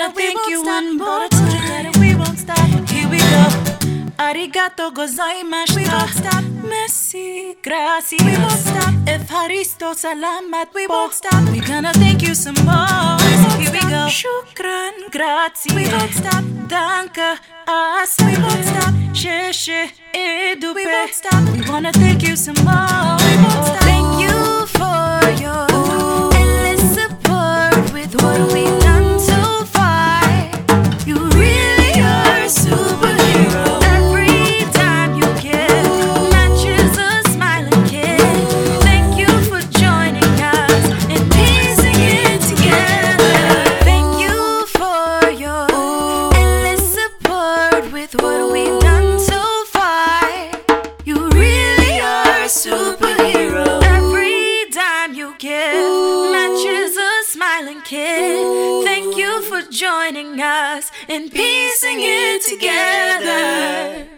wanna thank you one more time. We won't stop. Here we go. Arigato gozaimashita. We won't stop. Merci, gracias. We won't stop. Evharisto salamat. We won't stop. We're gonna thank you some more. Here we go. Shukran, gracias. We won't stop. Danke, asa. We won't stop. Sheshe, edupe. We won't stop. We wanna thank you some more. We won't stop. Thank you for your endless support with what we've done so far. You really are a superhero. Every time you give, matches a smiling kid. Thank you for joining us and piecing it together. Thank you for your endless support with what we've done so far. You really are a superhero. Every dime you give matches a smiling kid. Thank you for joining us and piecing it together.